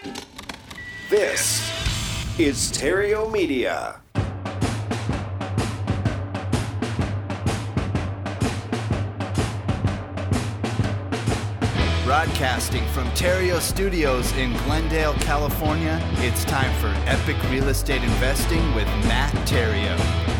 This is Stereo Media. Broadcasting from Terrio Studios in Glendale, California, it's time for Epic Real Estate Investing with Matt Terrio.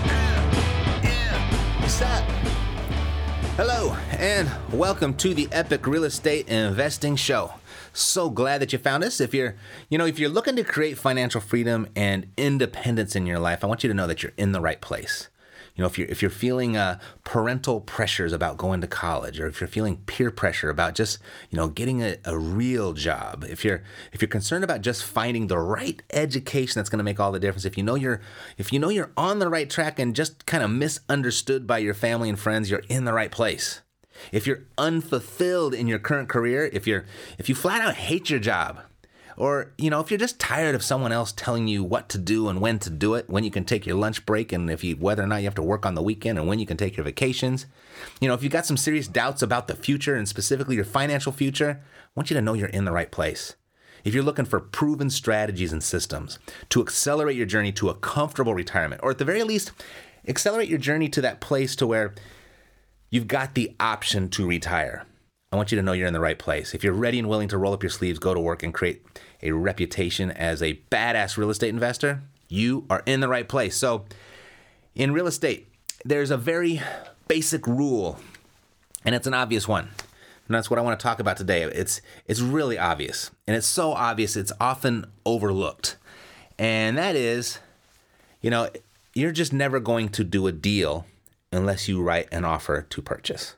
What's up? Hello, and welcome to the Epic Real Estate Investing Show. So glad that you found us. If you're looking to create financial freedom and independence in your life, I want you to know that you're in the right place. You know, if you're feeling parental pressures about going to college, or if you're feeling peer pressure about just, getting a real job, if you're concerned about just finding the right education that's going to make all the difference, if you know you're on the right track and just kind of misunderstood by your family and friends, you're in the right place. If you're unfulfilled in your current career, if you flat out hate your job, or, if you're just tired of someone else telling you what to do and when to do it, when you can take your lunch break, and whether or not you have to work on the weekend, and when you can take your vacations, if you've got some serious doubts about the future and specifically your financial future, I want you to know you're in the right place. If you're looking for proven strategies and systems to accelerate your journey to a comfortable retirement, or at the very least, accelerate your journey to that place to where you've got the option to retire, I want you to know you're in the right place. If you're ready and willing to roll up your sleeves, go to work, and create a reputation as a badass real estate investor, you are in the right place. So in real estate, there's a very basic rule, and it's an obvious one. And that's what I want to talk about today. It's really obvious, and it's so obvious it's often overlooked. And that is, you're just never going to do a deal unless you write an offer to purchase.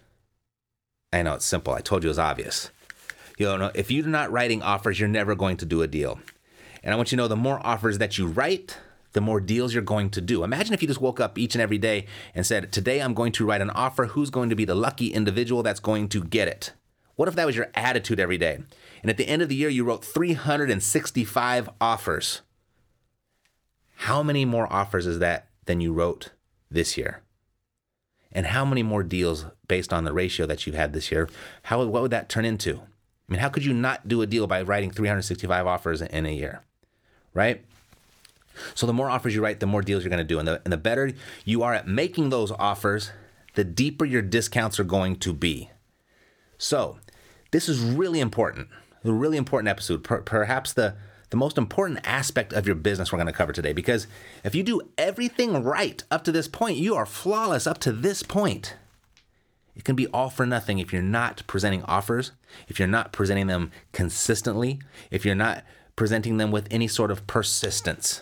I know it's simple. I told you it was obvious. If you're not writing offers, you're never going to do a deal. And I want you to know the more offers that you write, the more deals you're going to do. Imagine if you just woke up each and every day and said, today I'm going to write an offer. Who's going to be the lucky individual that's going to get it? What if that was your attitude every day? And at the end of the year, you wrote 365 offers. How many more offers is that than you wrote this year? And how many more deals, based on the ratio that you've had this year, what would that turn into? I mean, how could you not do a deal by writing 365 offers in a year, right? So the more offers you write, the more deals you're going to do. And the better you are at making those offers, the deeper your discounts are going to be. So this is really important, a really important episode, perhaps the most important aspect of your business we're going to cover today, because if you do everything right up to this point, you are flawless up to this point. It can be all for nothing if you're not presenting offers, if you're not presenting them consistently, if you're not presenting them with any sort of persistence.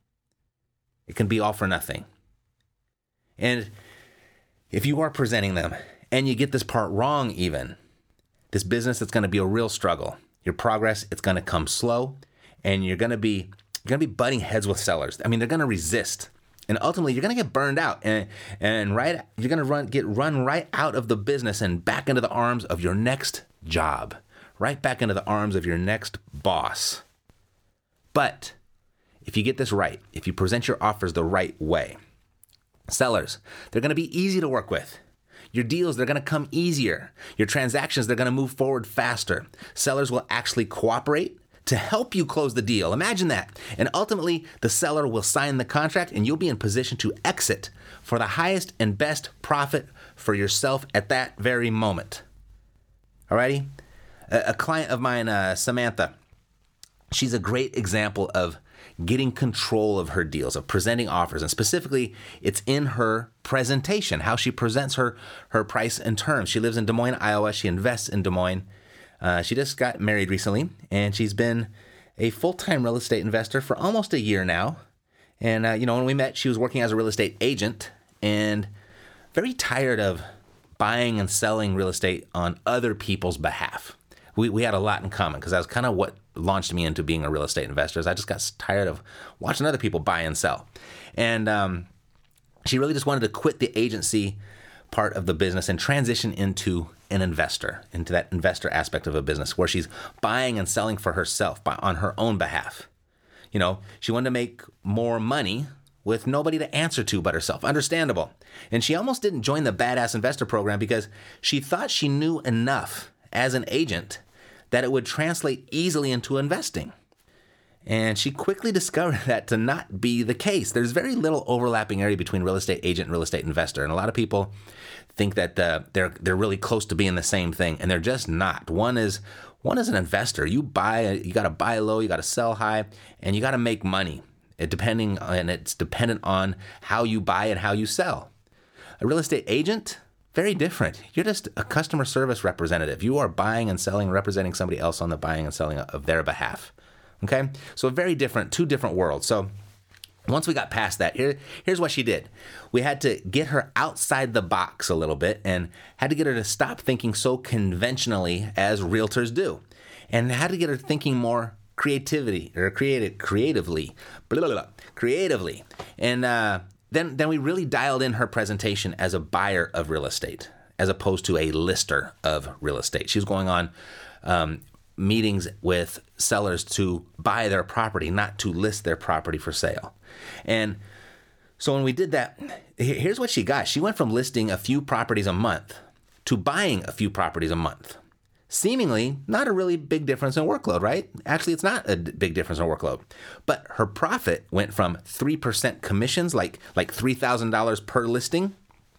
It can be all for nothing. And if you are presenting them and you get this part wrong even, this business, it's going to be a real struggle. Your progress, it's going to come slow. And you're going to be butting heads with sellers. I mean, they're going to resist. And ultimately, you're going to get burned out. And you're going to get run right out of the business and back into the arms of your next job. Right back into the arms of your next boss. But if you get this right, if you present your offers the right way, sellers, they're going to be easy to work with. Your deals, they're going to come easier. Your transactions, they're going to move forward faster. Sellers will actually cooperate to help you close the deal. Imagine that. And ultimately, the seller will sign the contract and you'll be in position to exit for the highest and best profit for yourself at that very moment. Alrighty? A client of mine, Samantha, she's a great example of getting control of her deals, of presenting offers. And specifically, it's in her presentation, how she presents her price and terms. She lives in Des Moines, Iowa. She invests in Des Moines. She just got married recently, and she's been a full-time real estate investor for almost a year now. And, when we met, she was working as a real estate agent and very tired of buying and selling real estate on other people's behalf. We had a lot in common because that was kind of what launched me into being a real estate investor. I just got tired of watching other people buy and sell. And she really just wanted to quit the agency part of the business and transition into an investor, into that investor aspect of a business where she's buying and selling for herself on her own behalf. She wanted to make more money with nobody to answer to but herself. Understandable. And she almost didn't join the Badass Investor program because she thought she knew enough as an agent that it would translate easily into investing. And she quickly discovered that to not be the case. There's very little overlapping area between real estate agent and real estate investor. And a lot of people think that they're really close to being the same thing, and they're just not. One is an investor. You got to buy low, you got to sell high, and you got to make money. It's dependent on how you buy and how you sell. A real estate agent, very different. You're just a customer service representative. You are buying and selling, representing somebody else on the buying and selling of their behalf. Okay? So very different, two different worlds. So once we got past that, here's what she did. We had to get her outside the box a little bit and had to get her to stop thinking so conventionally as realtors do, and had to get her thinking more creatively. And then we really dialed in her presentation as a buyer of real estate as opposed to a lister of real estate. She was going on meetings with sellers to buy their property, not to list their property for sale. And so when we did that, here's what she got. She went from listing a few properties a month to buying a few properties a month. Seemingly not a really big difference in workload, right? Actually, it's not a big difference in workload. But her profit went from 3% commissions, like $3,000 per listing,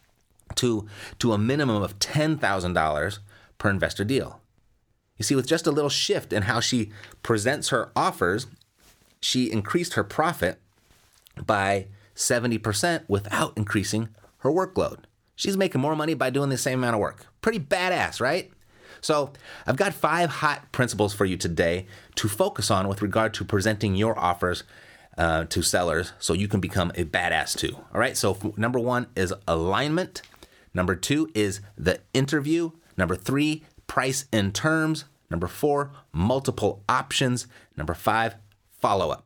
to a minimum of $10,000 per investor deal. You see, with just a little shift in how she presents her offers, she increased her profit by 70% without increasing her workload. She's making more money by doing the same amount of work. Pretty badass, right? So I've got 5 hot principles for you today to focus on with regard to presenting your offers to sellers so you can become a badass too. All right, so number 1 is alignment. Number 2 is the interview. Number 3, price and terms. Number 4, multiple options. Number 5, follow-up.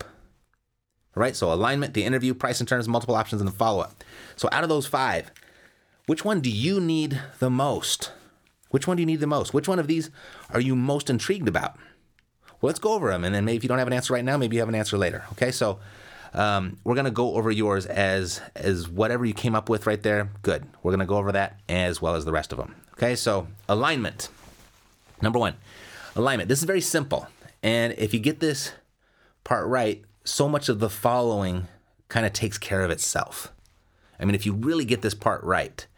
All right, so alignment, the interview, price and terms, multiple options, and the follow-up. So out of those 5, which one do you need the most? Which one do you need the most? Which one of these are you most intrigued about? Well, let's go over them, and then maybe if you don't have an answer right now, maybe you have an answer later. Okay, so we're going to go over yours as whatever you came up with right there. Good. We're going to go over that as well as the rest of them. Okay, so alignment. Number 1, alignment. This is very simple, and if you get this part right, so much of the following kind of takes care of itself. I mean, if you really get this part right,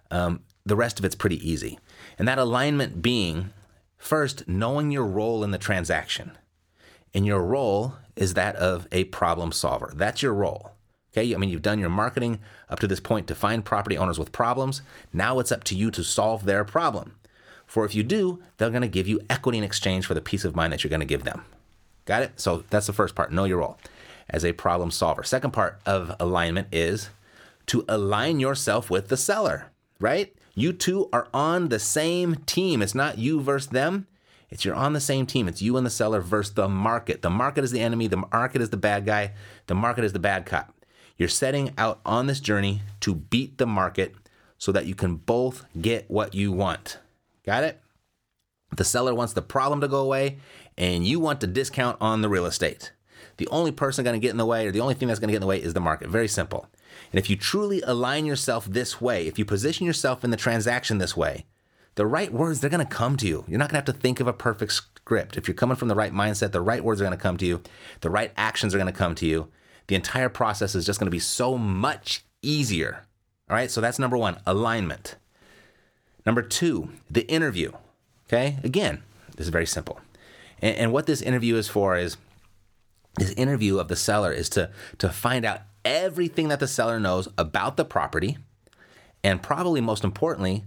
the rest of it's pretty easy. And that alignment being, first, knowing your role in the transaction. And your role is that of a problem solver. That's your role. Okay, I mean, you've done your marketing up to this point to find property owners with problems. Now it's up to you to solve their problem. For if you do, they're going to give you equity in exchange for the peace of mind that you're going to give them. Got it? So that's the first part, know your role as a problem solver. Second part of alignment is to align yourself with the seller, right? You two are on the same team. It's not you versus them. You're on the same team. It's you and the seller versus the market. The market is the enemy. The market is the bad guy. The market is the bad cop. You're setting out on this journey to beat the market so that you can both get what you want. Got it? The seller wants the problem to go away, and you want the discount on the real estate. The only person going to get in the way, or the only thing that's going to get in the way, is the market. Very simple. And if you truly align yourself this way, if you position yourself in the transaction this way, the right words, they're going to come to you. You're not going to have to think of a perfect script. If you're coming from the right mindset, the right words are going to come to you. The right actions are going to come to you. The entire process is just going to be so much easier. All right, so that's number 1, alignment. Number 2, the interview. Okay, again, this is very simple. And what this interview is for is, this interview of the seller is to find out everything that the seller knows about the property, and probably most importantly,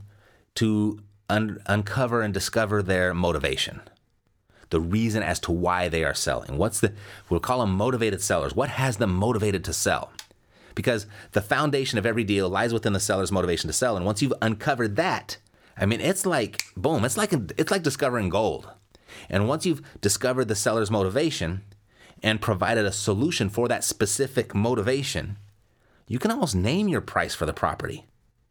to uncover and discover their motivation, the reason as to why they are selling. We'll call them motivated sellers. What has them motivated to sell? Because the foundation of every deal lies within the seller's motivation to sell. And once you've uncovered that, I mean, it's like, boom, it's like discovering gold. And once you've discovered the seller's motivation and provided a solution for that specific motivation, you can almost name your price for the property.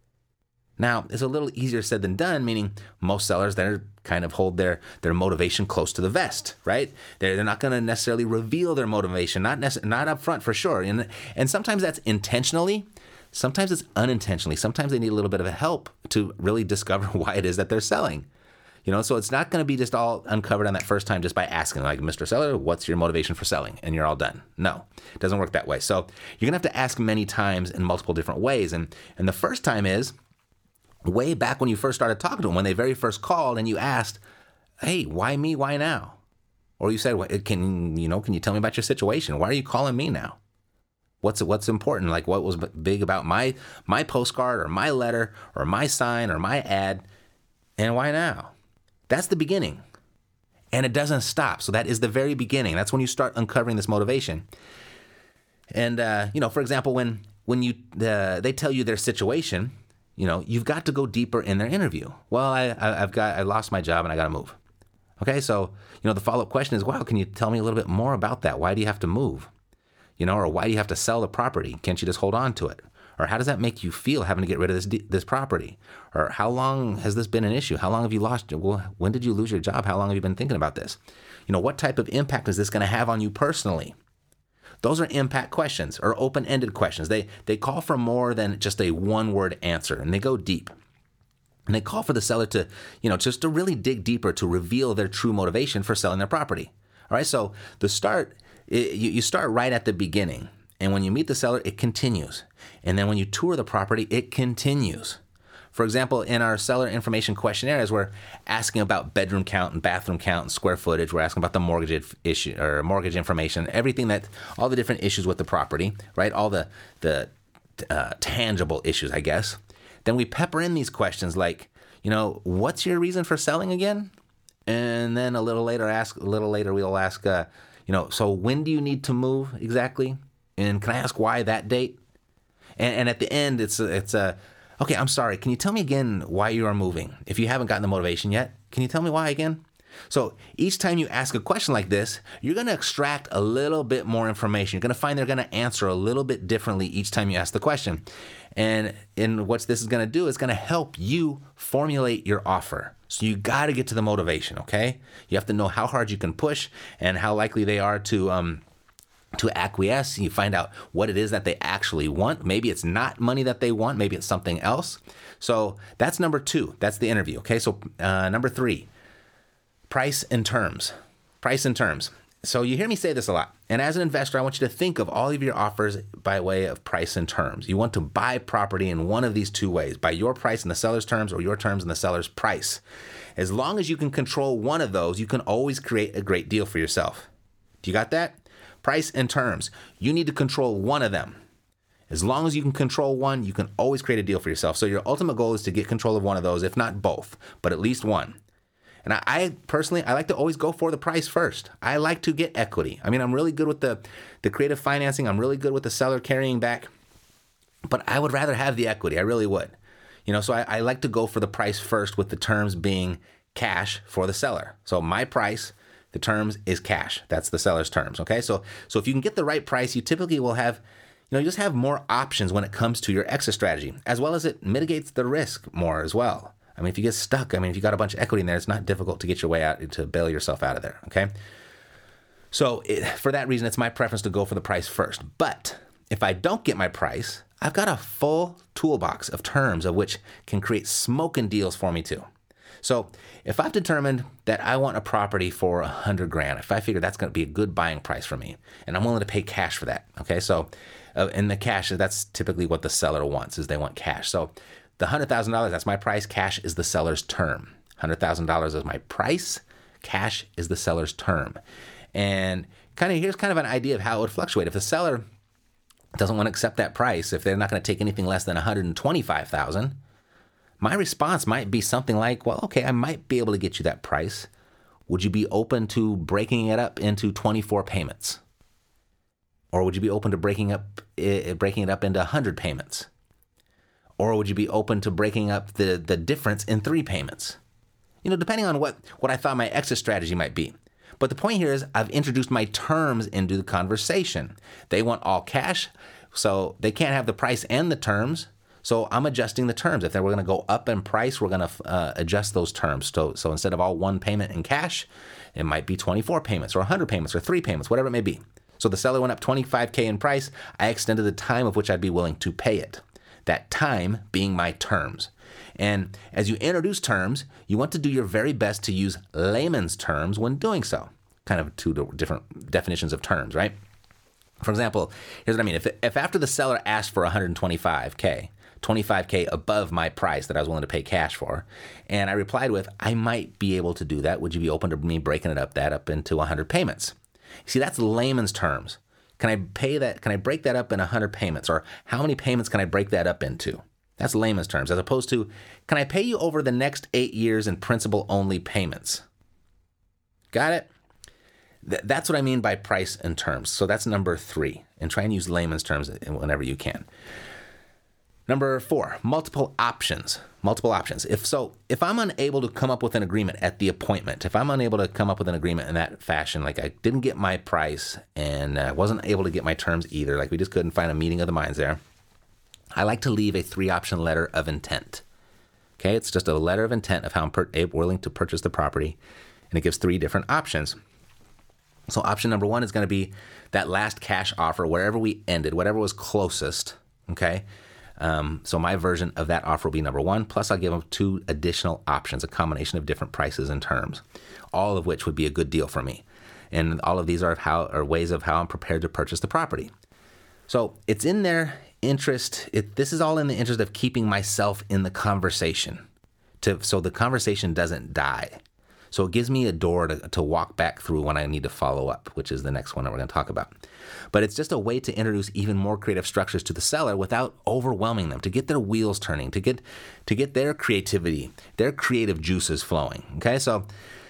Now, it's a little easier said than done, meaning most sellers, they're kind of hold their motivation close to the vest, right? They're not going to necessarily reveal their motivation, not up front for sure. And sometimes that's intentionally, sometimes it's unintentionally. Sometimes they need a little bit of help to really discover why it is that they're selling. So it's not going to be just all uncovered on that first time just by asking, like, Mr. Seller, what's your motivation for selling? And you're all done. No, it doesn't work that way. So you're going to have to ask many times in multiple different ways. And the first time is way back when you first started talking to them, when they very first called and you asked, hey, why me? Why now? Or you said, can you tell me about your situation? Why are you calling me now? What's important? Like, what was big about my postcard or my letter or my sign or my ad? And why now? That's the beginning. And it doesn't stop. So that is the very beginning. That's when you start uncovering this motivation. And, for example, when they tell you their situation, you've got to go deeper in their interview. Well, I lost my job and I got to move. Okay, so, the follow-up question is, wow, can you tell me a little bit more about that? Why do you have to move? Or why do you have to sell the property? Can't you just hold on to it? Or how does that make you feel having to get rid of this property? Or how long has this been an issue? How long have you lost? Well, when did you lose your job? How long have you been thinking about this? What type of impact is this going to have on you personally? Those are impact questions or open-ended questions. They call for more than just a one-word answer, and they go deep. And they call for the seller to, just to really dig deeper to reveal their true motivation for selling their property. All right, so you start right at the beginning. And when you meet the seller, it continues. And then when you tour the property, it continues. For example, in our seller information questionnaires, we're asking about bedroom count and bathroom count and square footage. We're asking about the mortgage issue or mortgage information, all the different issues with the property, right? All the tangible issues, I guess. Then we pepper in these questions like, what's your reason for selling again? And then a little later we'll ask, so when do you need to move exactly? And can I ask why that date? And at the end, it's okay, I'm sorry. Can you tell me again why you are moving? If you haven't gotten the motivation yet, can you tell me why again? So each time you ask a question like this, you're going to extract a little bit more information. You're going to find they're going to answer a little bit differently each time you ask the question. And what this is going to do is going to help you formulate your offer. So you got to get to the motivation, okay? You have to know how hard you can push and how likely they are to acquiesce. You find out what it is that they actually want. Maybe it's not money that they want. Maybe it's something else. So that's number 2. That's the interview, okay? So number 3. Price and terms. Price and terms. So you hear me say this a lot. And as an investor, I want you to think of all of your offers by way of price and terms. You want to buy property in one of these 2 ways, by your price and the seller's terms, or your terms and the seller's price. As long as you can control one of those, you can always create a great deal for yourself. Do you got that? Price and terms. You need to control one of them. As long as you can control one, you can always create a deal for yourself. So your ultimate goal is to get control of one of those, if not both, but at least one. And I personally like to always go for the price first. I like to get equity. I mean, I'm really good with the creative financing. I'm really good with the seller carrying back. But I would rather have the equity. I really would. So I like to go for the price first, with the terms being cash for the seller. So my price, the terms is cash. That's the seller's terms, okay? So if you can get the right price, you typically will have, you just have more options when it comes to your exit strategy, as well as it mitigates the risk more as well. I mean, if you get stuck, if you got a bunch of equity in there, it's not difficult to get your way out, to bail yourself out of there, okay? So for that reason, it's my preference to go for the price first. But if I don't get my price, I've got a full toolbox of terms of which can create smoking deals for me too. So if I've determined that I want a property for $100,000, if I figure that's going to be a good buying price for me, and I'm willing to pay cash for that, okay? So in the cash, that's typically what the seller wants, is they want cash. So the $100,000, that's my price. Cash is the seller's term. $100,000 is my price. Cash is the seller's term. And here's kind of an idea of how it would fluctuate. If the seller doesn't want to accept that price, if they're not going to take anything less than $125,000, my response might be something like, well, okay, I might be able to get you that price. Would you be open to breaking it up into 24 payments? Or would you be open to breaking it up into 100 payments? Or would you be open to breaking up the difference in 3 payments? Depending on what I thought my exit strategy might be. But the point here is I've introduced my terms into the conversation. They want all cash, so they can't have the price and the terms. So I'm adjusting the terms. If we're going to go up in price, we're going to adjust those terms. So instead of all 1 payment in cash, it might be 24 payments or 100 payments or 3 payments, whatever it may be. So the seller went up $25,000 in price. I extended the time of which I'd be willing to pay it. That time being my terms. And as you introduce terms, you want to do your very best to use layman's terms when doing so. Kind of two different definitions of terms, right? For example, here's what I mean. If after the seller asked for $125K, $25K above my price that I was willing to pay cash for, and I replied with, I might be able to do that. Would you be open to me breaking that up into 100 payments? See, that's layman's terms. Can I pay that? Can I break that up in 100 payments? Or how many payments can I break that up into? That's layman's terms, as opposed to, can I pay you over the next 8 years in principal-only payments? Got it? That's what I mean by price and terms. So that's number 3. And try and use layman's terms whenever you can. Number 4, multiple options. Multiple options. If I'm unable to come up with an agreement at the appointment, if I'm unable to come up with an agreement in that fashion, like I didn't get my price and wasn't able to get my terms either, like we just couldn't find a meeting of the minds there, I like to leave a 3-option letter of intent. Okay, it's just a letter of intent of how I'm willing to purchase the property, and it gives 3 different options. So option number 1 is going to be that last cash offer, wherever we ended, whatever was closest, okay? So my version of that offer will be number 1, plus I'll give them 2 additional options, a combination of different prices and terms, all of which would be a good deal for me. And all of these are ways of how I'm prepared to purchase the property. So it's in their interest, this is all in the interest of keeping myself in the conversation, so the conversation doesn't die. So it gives me a door to walk back through when I need to follow up, which is the next one that we're going to talk about. But it's just a way to introduce even more creative structures to the seller without overwhelming them, to get their wheels turning, to get their creativity, their creative juices flowing. Okay, so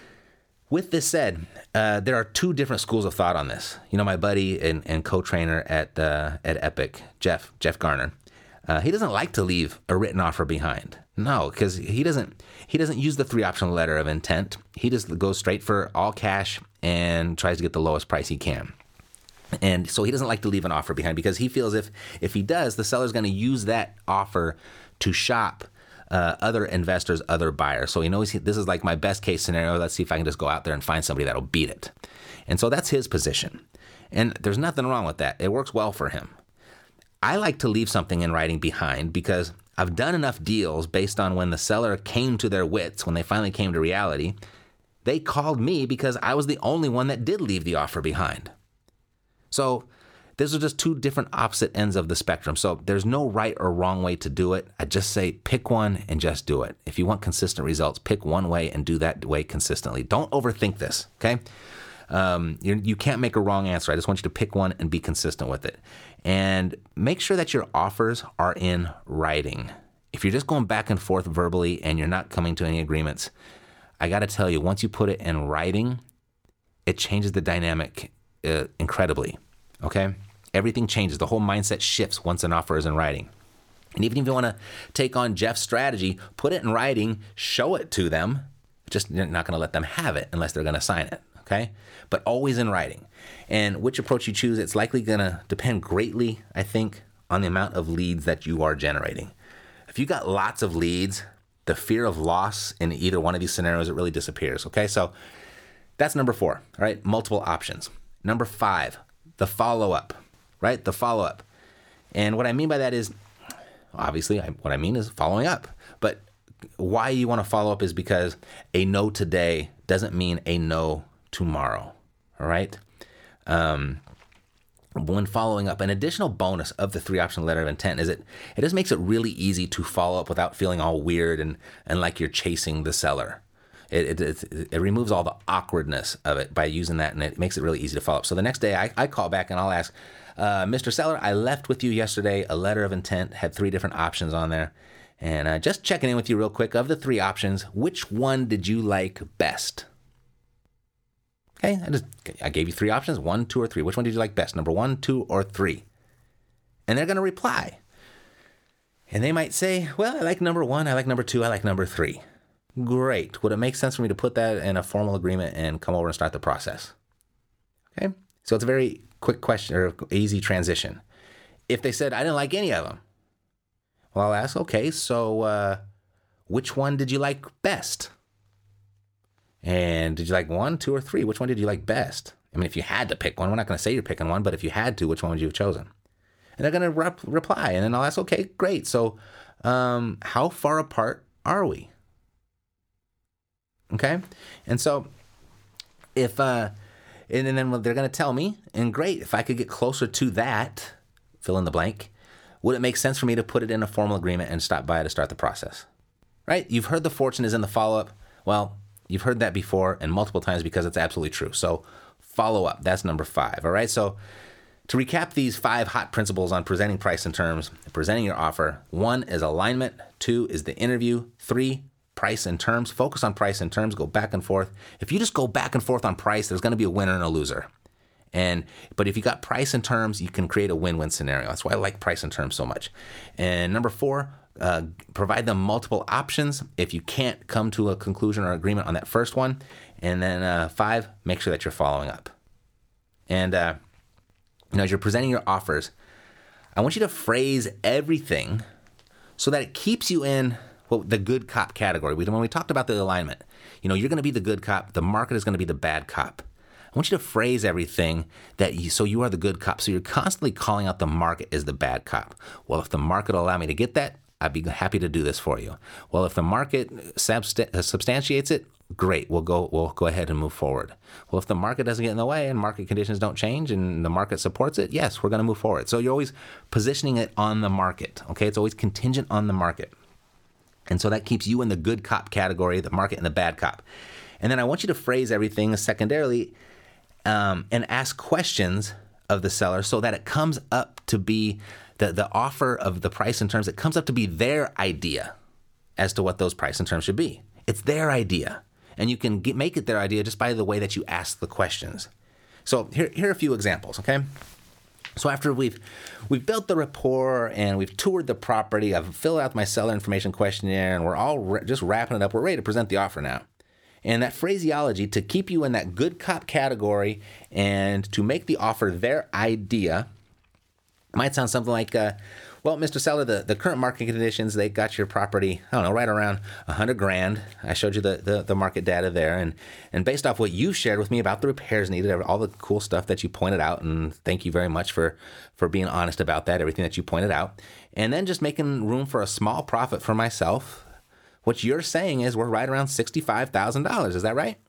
with this said, there are 2 different schools of thought on this. You know, my buddy and co-trainer at Epic, Jeff Garner, he doesn't like to leave a written offer behind. No, because he doesn't use the 3-option letter of intent. He just goes straight for all cash and tries to get the lowest price he can. And so he doesn't like to leave an offer behind because he feels if he does, the seller's going to use that offer to shop other investors, other buyers. So he knows this is like my best case scenario. Let's see if I can just go out there and find somebody that'll beat it. And so that's his position. And there's nothing wrong with that. It works well for him. I like to leave something in writing behind because I've done enough deals based on when the seller came to their wits, when they finally came to reality, they called me because I was the only one that did leave the offer behind. So these are just 2 different opposite ends of the spectrum. So there's no right or wrong way to do it. I just say pick one and just do it. If you want consistent results, pick one way and do that way consistently. Don't overthink this, okay? You can't make a wrong answer. I just want you to pick one and be consistent with it. And make sure that your offers are in writing. If you're just going back and forth verbally and you're not coming to any agreements, I got to tell you, once you put it in writing, it changes the dynamic incredibly, okay? Everything changes. The whole mindset shifts once an offer is in writing. And even if you want to take on Jeff's strategy, put it in writing, show it to them. Just you're not going to let them have it unless they're going to sign it. Okay, but always in writing. And which approach you choose, it's likely going to depend greatly, I think, on the amount of leads that you are generating. If you got lots of leads, the fear of loss in either one of these scenarios, it really disappears. Okay, so that's number 4, all right? Multiple options. Number 5, the follow-up, right? The follow-up. And what I mean by that is, obviously, what I mean is following up. But why you want to follow up is because a no today doesn't mean a no tomorrow, all right? When following up, an additional bonus of the 3-option letter of intent is it just makes it really easy to follow up without feeling all weird and like you're chasing the seller. It removes all the awkwardness of it by using that, and it makes it really easy to follow up. So the next day I call back and I'll ask, Mr. Seller, I left with you yesterday a letter of intent, had 3 different options on there, and just checking in with you real quick. Of the 3 options, which one did you like best? Okay, I gave you 3 options, 1, 2, or 3. Which one did you like best? Number 1, 2, or 3? And they're going to reply. And they might say, well, I like number 1, I like number 2, I like number 3. Great. Would it make sense for me to put that in a formal agreement and come over and start the process? Okay, so it's a very quick question or easy transition. If they said, I didn't like any of them, well, I'll ask, okay, so which one did you like best? And did you like 1, 2, or 3? Which one did you like best? I mean, if you had to pick one, we're not going to say you're picking one, but if you had to, which one would you have chosen? And they're going to reply. And then I'll ask, okay, great. So how far apart are we? Okay? And so if, and then they're going to tell me, and great, if I could get closer to that, fill in the blank, would it make sense for me to put it in a formal agreement and stop by to start the process? Right? You've heard the fortune is in the follow-up. Well, you've heard that before and multiple times because it's absolutely true. So follow up, that's number 5. All right? So to recap these 5 hot principles on presenting price and terms, presenting your offer: 1 is alignment, 2 is the interview, 3, price and terms. Focus on price and terms, go back and forth. If you just go back and forth on price, there's going to be a winner and a loser. But if you got price and terms, you can create a win-win scenario. That's why I like price and terms so much. And number 4, provide them multiple options if you can't come to a conclusion or agreement on that first one. And then 5, make sure that you're following up. And as you're presenting your offers, I want you to phrase everything so that it keeps you in the good cop category. When we talked about the alignment, you're going to be the good cop. The market is going to be the bad cop. I want you to phrase everything so you are the good cop. So you're constantly calling out the market as the bad cop. Well, if the market will allow me to get that, I'd be happy to do this for you. Well, if the market substantiates it, great. We'll go ahead and move forward. Well, if the market doesn't get in the way and market conditions don't change and the market supports it, yes, we're going to move forward. So you're always positioning it on the market. Okay, it's always contingent on the market. And so that keeps you in the good cop category, the market and the bad cop. And then I want you to phrase everything secondarily and ask questions of the seller so that it comes up to be the offer of the price and terms. It comes up to be their idea as to what those price and terms should be. It's their idea. And you can make it their idea just by the way that you ask the questions. So here are a few examples, okay? So after we've built the rapport and we've toured the property, I've filled out my seller information questionnaire, and we're all just wrapping it up. We're ready to present the offer now. And that phraseology to keep you in that good cop category and to make the offer their idea might sound something like, well, Mr. Seller, the current market conditions, they got your property, I don't know, right around $100,000. I showed you the market data there. And based off what you shared with me about the repairs needed, all the cool stuff that you pointed out, and thank you very much for being honest about that, everything that you pointed out. And then just making room for a small profit for myself. What you're saying is we're right around $65,000. Is that right?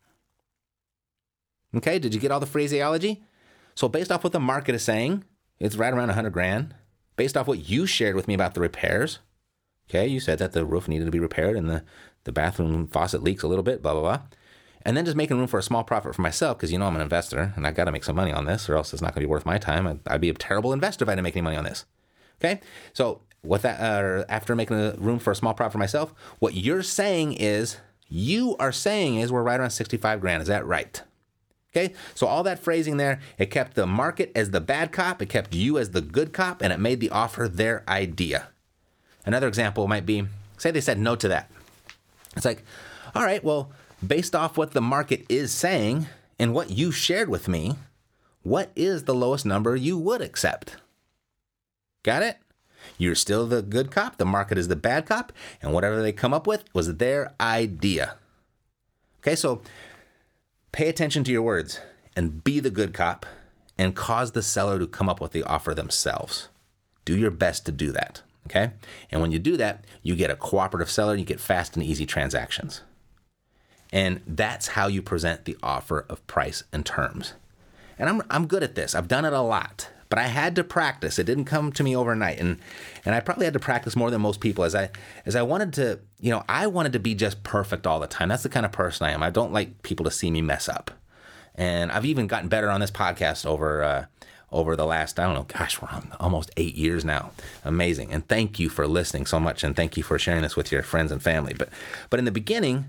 Okay, did you get all the phraseology? So based off what the market is saying, it's right around $100,000. Based off what you shared with me about the repairs, okay, you said that the roof needed to be repaired and the bathroom faucet leaks a little bit, blah, blah, blah. And then just making room for a small profit for myself because, I'm an investor and I got to make some money on this or else it's not going to be worth my time. I'd be a terrible investor if I didn't make any money on this. Okay, so with that, after making room for a small profit for myself, what you are saying is we're right around $65,000. Is that right? Okay, so all that phrasing there, it kept the market as the bad cop, it kept you as the good cop, and it made the offer their idea. Another example might be, say they said no to that. It's like, all right, well, based off what the market is saying and what you shared with me, what is the lowest number you would accept? Got it? You're still the good cop, the market is the bad cop, and whatever they come up with was their idea. Okay, so pay attention to your words and be the good cop and cause the seller to come up with the offer themselves. Do your best to do that, okay? And when you do that, you get a cooperative seller, you get fast and easy transactions. And that's how you present the offer of price and terms. And I'm good at this. I've done it a lot, but I had to practice. It didn't come to me overnight. And I probably had to practice more than most people as I wanted to, I wanted to be just perfect all the time. That's the kind of person I am. I don't like people to see me mess up. And I've even gotten better on this podcast over the last, we're on almost 8 years now. Amazing. And thank you for listening so much. And thank you for sharing this with your friends and family. But in the beginning,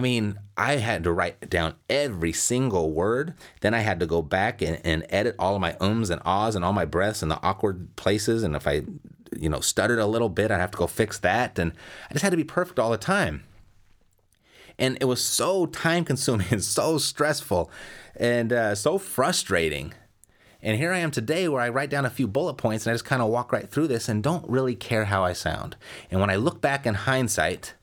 I had to write down every single word. Then I had to go back and edit all of my ums and ahs and all my breaths and the awkward places. And if I, stuttered a little bit, I'd have to go fix that. And I just had to be perfect all the time. And it was so time consuming and so stressful and so frustrating. And here I am today where I write down a few bullet points and I just kind of walk right through this and don't really care how I sound. And when I look back in hindsight,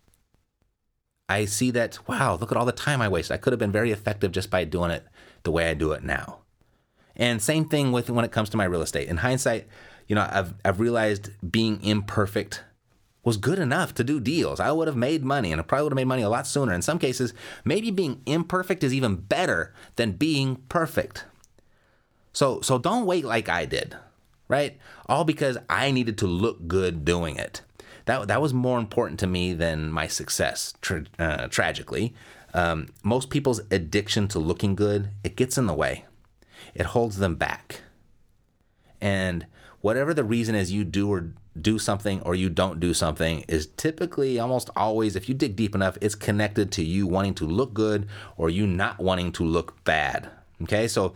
I see that, wow, look at all the time I wasted. I could have been very effective just by doing it the way I do it now. And same thing when it comes to my real estate. In hindsight, I've realized being imperfect was good enough to do deals. I would have made money, and I probably would have made money a lot sooner. In some cases, maybe being imperfect is even better than being perfect. So don't wait like I did, right? All because I needed to look good doing it. That was more important to me than my success, tragically. Most people's addiction to looking good, it gets in the way. It holds them back. And whatever the reason is you do something or you don't do something is typically almost always, if you dig deep enough, it's connected to you wanting to look good or you not wanting to look bad. Okay, so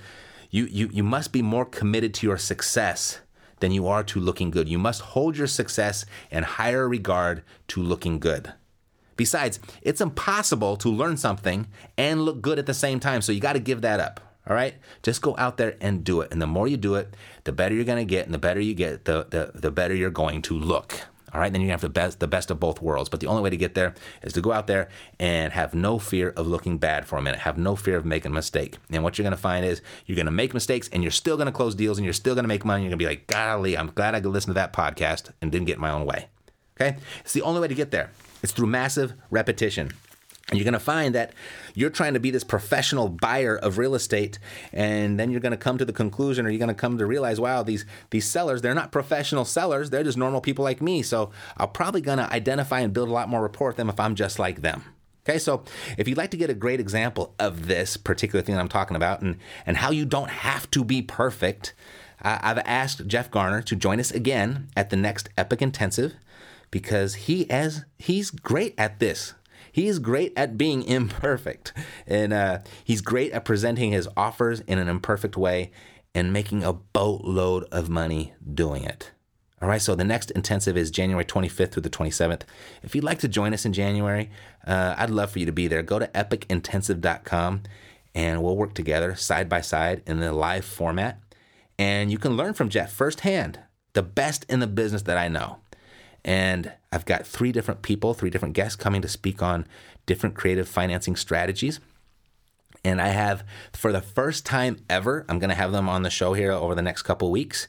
you must be more committed to your success than you are to looking good. You must hold your success in higher regard to looking good. Besides, it's impossible to learn something and look good at the same time, so you got to give that up. All right? Just go out there and do it. And the more you do it, the better you're going to get. And the better you get, the better you're going to look. All right? Then you're going to have the best of both worlds. But the only way to get there is to go out there and have no fear of looking bad for a minute. Have no fear of making a mistake. And what you're going to find is you're going to make mistakes and you're still going to close deals and you're still going to make money. You're going to be like, golly, I'm glad I could listen to that podcast and didn't get in my own way. Okay? It's the only way to get there. It's through massive repetition. And you're going to find that you're trying to be this professional buyer of real estate, and then you're going to come to the conclusion, or you're going to come to realize, wow, these sellers, they're not professional sellers. They're just normal people like me. So I'm probably going to identify and build a lot more rapport with them if I'm just like them. Okay, so if you'd like to get a great example of this particular thing that I'm talking about and how you don't have to be perfect, I've asked Jeff Garner to join us again at the next Epic Intensive because he's great at this. He is great at being imperfect, and he's great at presenting his offers in an imperfect way and making a boatload of money doing it. All right, so the next intensive is January 25th through the 27th. If you'd like to join us in January, I'd love for you to be there. Go to epicintensive.com, and we'll work together side by side in the live format. And you can learn from Jeff firsthand, the best in the business that I know. And I've got 3 different guests coming to speak on different creative financing strategies. And I have, for the first time ever, I'm going to have them on the show here over the next couple of weeks,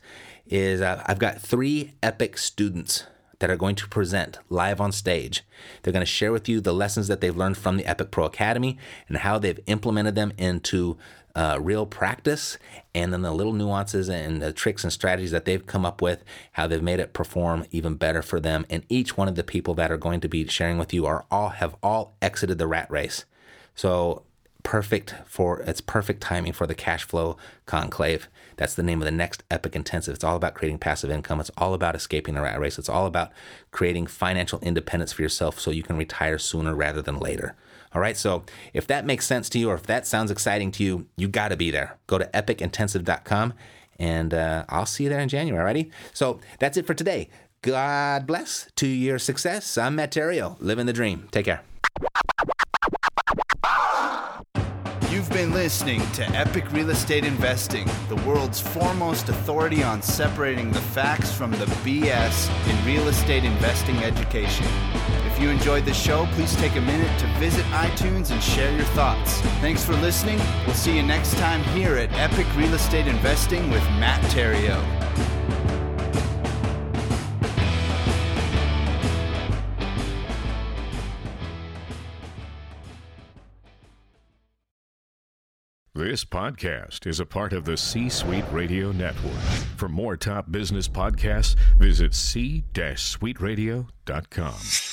I've got 3 Epic students that are going to present live on stage. They're going to share with you the lessons that they've learned from the Epic Pro Academy and how they've implemented them into real practice, and then the little nuances and the tricks and strategies that they've come up with, how they've made it perform even better for them. And each one of the people that are going to be sharing with you have all exited the rat race. So it's perfect timing for the Cash Flow Conclave. That's the name of the next Epic Intensive. It's all about creating passive income. It's all about escaping the rat race. It's all about creating financial independence for yourself so you can retire sooner rather than later. All right, so if that makes sense to you or if that sounds exciting to you, you got to be there. Go to epicintensive.com, and I'll see you there in January, alrighty? So that's it for today. God bless to your success. I'm Matt Theriault, living the dream. Take care. You've been listening to Epic Real Estate Investing, the world's foremost authority on separating the facts from the BS in real estate investing education. If you enjoyed the show, please take a minute to visit iTunes and share your thoughts. Thanks for listening. We'll see you next time here at Epic Real Estate Investing with Matt Theriault. This podcast is a part of the C-Suite Radio Network. For more top business podcasts, visit c-suiteradio.com.